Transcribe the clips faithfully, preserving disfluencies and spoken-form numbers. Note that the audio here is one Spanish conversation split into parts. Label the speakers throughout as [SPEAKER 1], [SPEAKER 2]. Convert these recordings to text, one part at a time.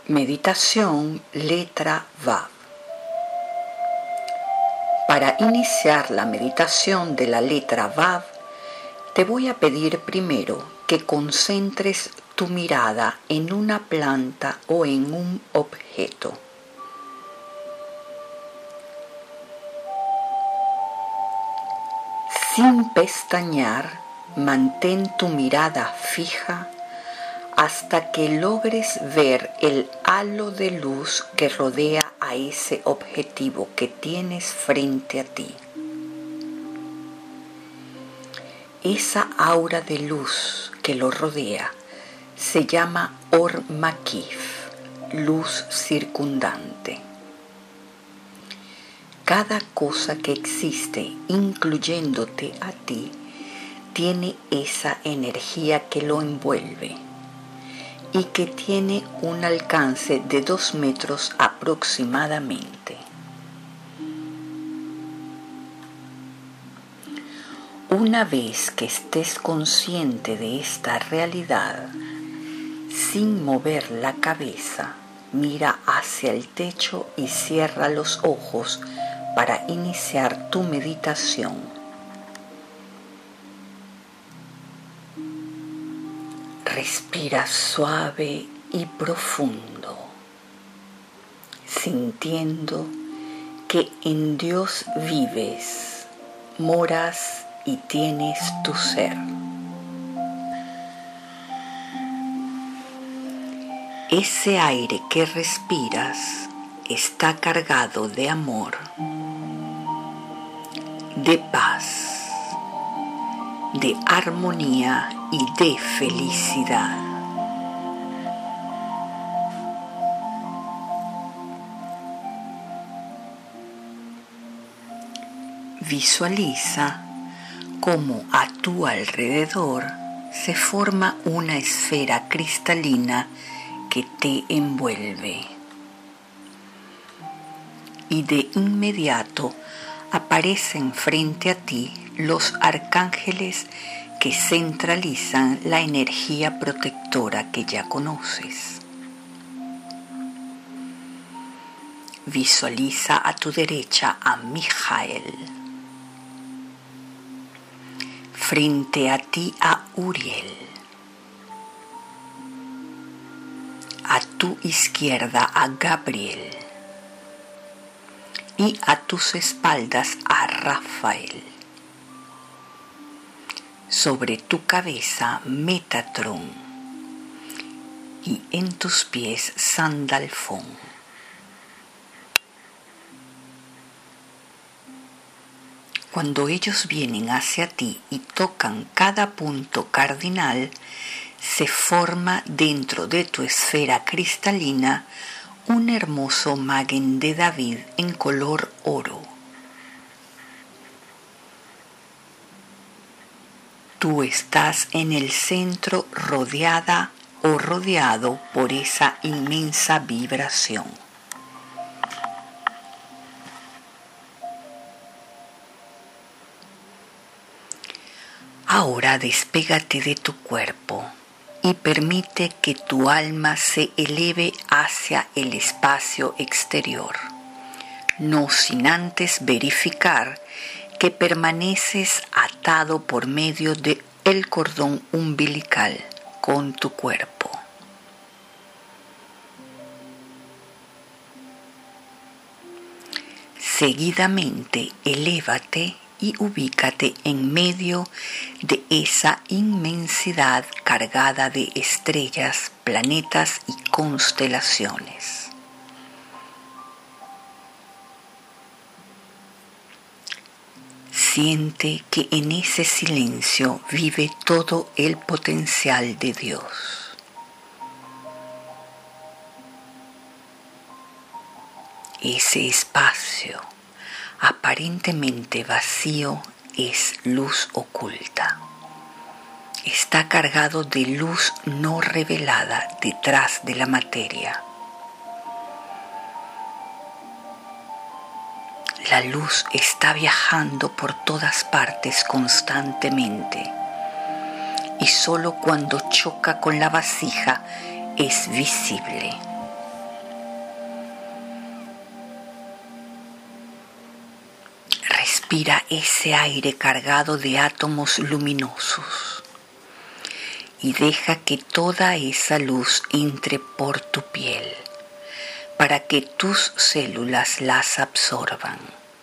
[SPEAKER 1] Meditación letra Vav. Para iniciar la meditación de la letra Vav, te voy a pedir primero que concentres tu mirada en una planta o en un objeto. Sin pestañear, mantén tu mirada fija hasta que logres ver el halo de luz que rodea a ese objetivo que tienes frente a ti. Esa aura de luz que lo rodea se llama Or Makif, luz circundante. Cada cosa que existe, incluyéndote a ti, tiene esa energía que lo envuelve y que tiene un alcance de dos metros aproximadamente. Una vez que estés consciente de esta realidad, sin mover la cabeza, mira hacia el techo y cierra los ojos para iniciar tu meditación. Respira suave y profundo, sintiendo que en Dios vives, moras y tienes tu ser. Ese aire que respiras está cargado de amor, de paz, de armonía y de felicidad. Visualiza cómo a tu alrededor se forma una esfera cristalina que te envuelve. Y de inmediato aparecen frente a ti los arcángeles que centralizan la energía protectora que ya conoces. Visualiza a tu derecha a Mijael, frente a ti a Uriel, a tu izquierda a Gabriel y a tus espaldas a Rafael. Sobre tu cabeza Metatron y en tus pies Sandalfón. Cuando ellos vienen hacia ti y tocan cada punto cardinal, se forma dentro de tu esfera cristalina un hermoso Maguen de David en color oro. Tú estás en el centro rodeada o rodeado por esa inmensa vibración. Ahora despégate de tu cuerpo y permite que tu alma se eleve hacia el espacio exterior, no sin antes verificar que permaneces atado por medio del cordón umbilical con tu cuerpo. Seguidamente, elévate y ubícate en medio de esa inmensidad cargada de estrellas, planetas y constelaciones. Siente que en ese silencio vive todo el potencial de Dios. Ese espacio aparentemente vacío es luz oculta. Está cargado de luz no revelada detrás de la materia. La luz está viajando por todas partes constantemente y solo cuando choca con la vasija es visible. Respira ese aire cargado de átomos luminosos y deja que toda esa luz entre por tu piel para que tus células las absorban.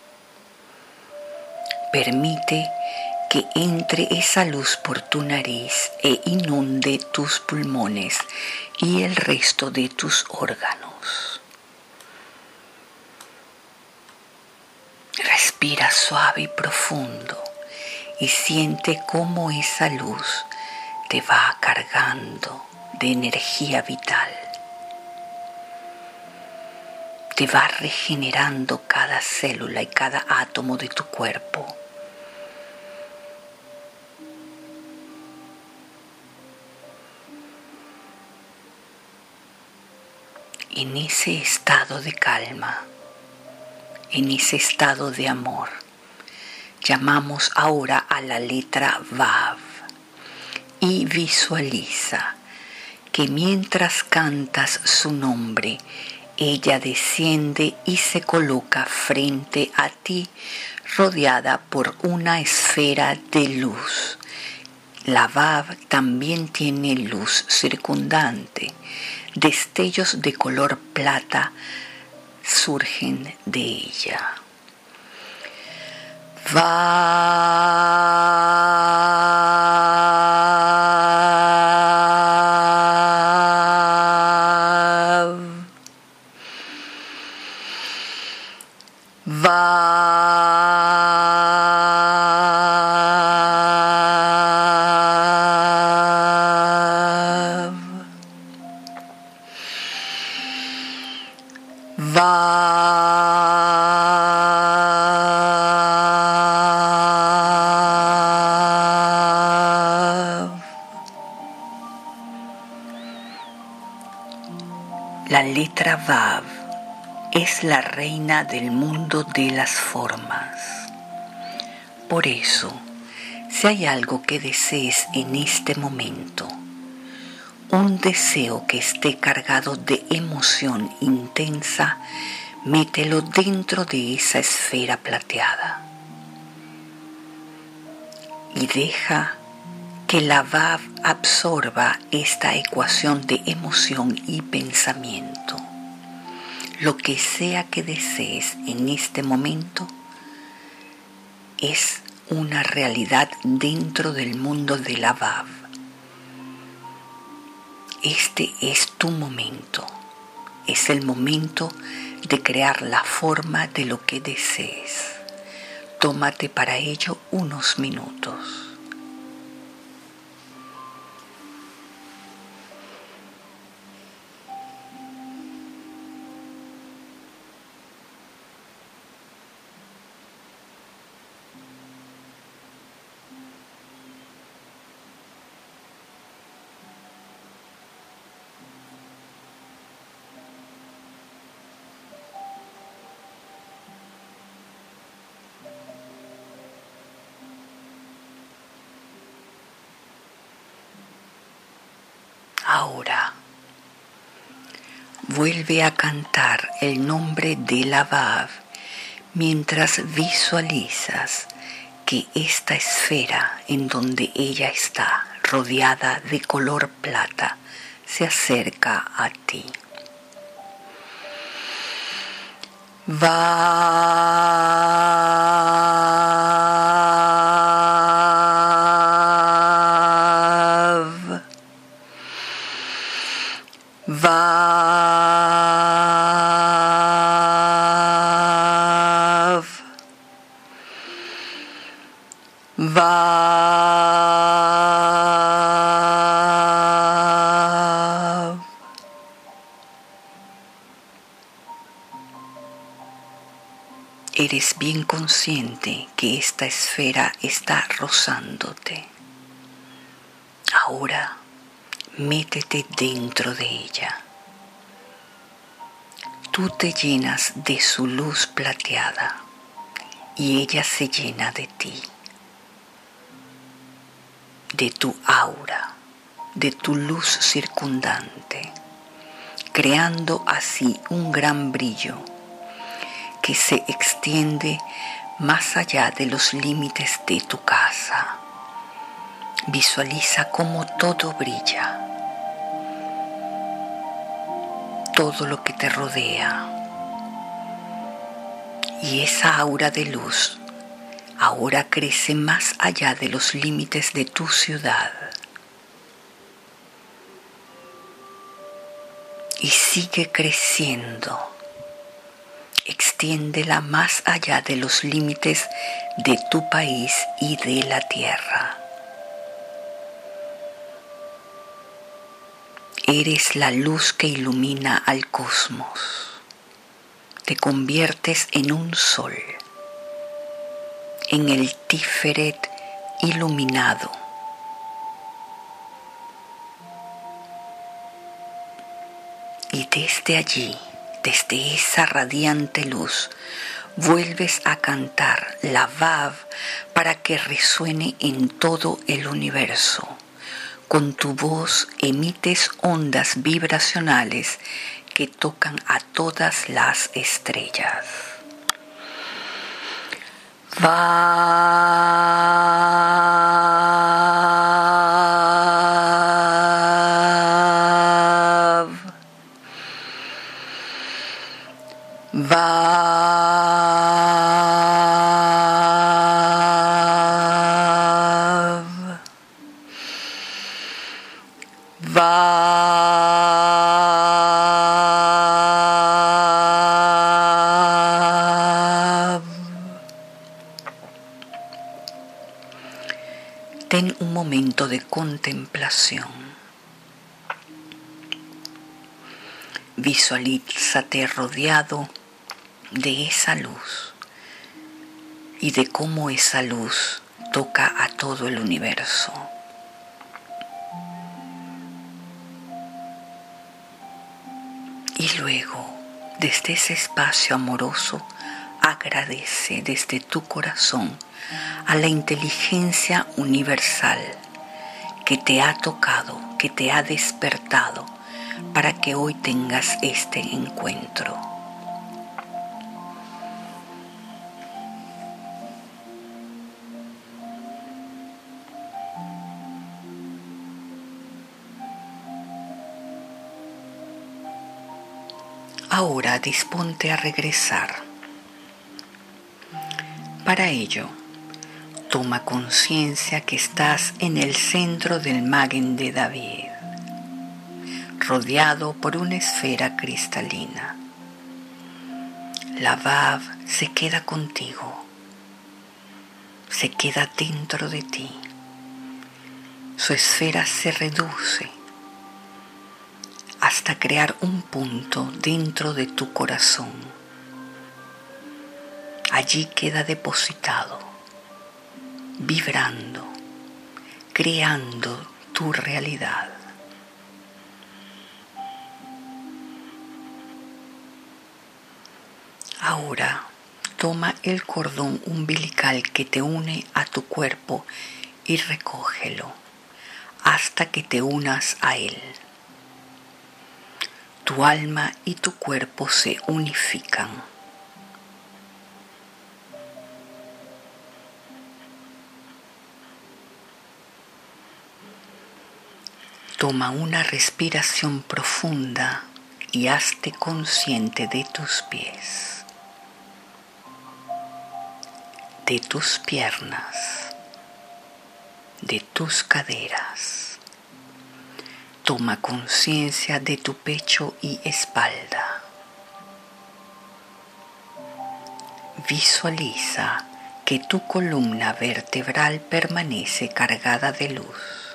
[SPEAKER 1] Permite que entre esa luz por tu nariz e inunde tus pulmones y el resto de tus órganos. Respira suave y profundo y siente cómo esa luz te va cargando de energía vital. Te va regenerando cada célula y cada átomo de tu cuerpo. En ese estado de calma, en ese estado de amor, llamamos ahora a la letra Vav y visualiza que mientras cantas su nombre, ella desciende y se coloca frente a ti, rodeada por una esfera de luz. La Vav también tiene luz circundante. Destellos de color plata surgen de ella. Vav. Vav. La letra Vav es la reina del mundo de las formas. Por eso, si hay algo que desees en este momento, un deseo que esté cargado de emoción intensa, mételo dentro de esa esfera plateada y deja que la Vav absorba esta ecuación de emoción y pensamiento. Lo que sea que desees en este momento es una realidad dentro del mundo de la Vav. Este es tu momento. Es el momento de crear la forma de lo que desees. Tómate para ello unos minutos. Ahora, vuelve a cantar el nombre de la Vav mientras visualizas que esta esfera en donde ella está, rodeada de color plata, se acerca a ti. Vav. Vav. Vav. Eres bien consciente que esta esfera está rozándote. Ahora, métete dentro de ella. Tú te llenas de su luz plateada y ella se llena de ti, de tu aura, de tu luz circundante, creando así un gran brillo que se extiende más allá de los límites de tu casa. Visualiza cómo todo brilla, todo lo que te rodea. Y esa aura de luz ahora crece más allá de los límites de tu ciudad. Y sigue creciendo. Extiéndela más allá de los límites de tu país y de la tierra. Eres la luz que ilumina al cosmos. Te conviertes en un sol, en el Tiferet iluminado. Y desde allí, desde esa radiante luz, vuelves a cantar la Vav para que resuene en todo el universo. Con tu voz emites ondas vibracionales que tocan a todas las estrellas. Vav, Vav, Vav. Ten un momento de contemplación. Visualízate rodeado de esa luz y de cómo esa luz toca a todo el universo. Y luego, desde ese espacio amoroso, agradece desde tu corazón a la inteligencia universal que te ha tocado, que te ha despertado para que hoy tengas este encuentro. Ahora disponte a regresar. Para ello, toma conciencia que estás en el centro del Magen de David, rodeado por una esfera cristalina. La Vav se queda contigo, se queda dentro de ti. Su esfera se reduce hasta crear un punto dentro de tu corazón. Allí queda depositado, vibrando, creando tu realidad. Ahora toma el cordón umbilical que te une a tu cuerpo y recógelo hasta que te unas a él. Tu alma y tu cuerpo se unifican. Toma una respiración profunda y hazte consciente de tus pies, de tus piernas, de tus caderas. Toma conciencia de tu pecho y espalda. Visualiza que tu columna vertebral permanece cargada de luz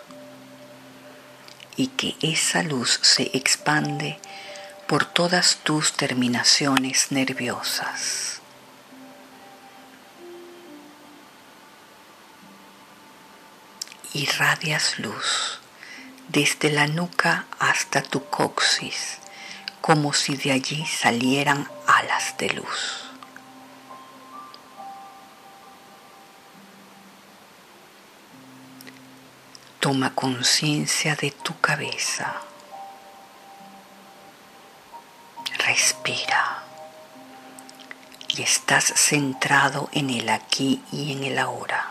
[SPEAKER 1] y que esa luz se expande por todas tus terminaciones nerviosas. Irradias luz desde la nuca hasta tu coxis, como si de allí salieran alas de luz. Toma conciencia de tu cabeza. Respira. y estás centrado en el aquí y en el ahora.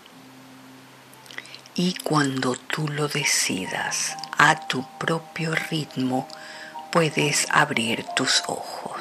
[SPEAKER 1] Y cuando tú lo decidas, a tu propio ritmo, puedes abrir tus ojos.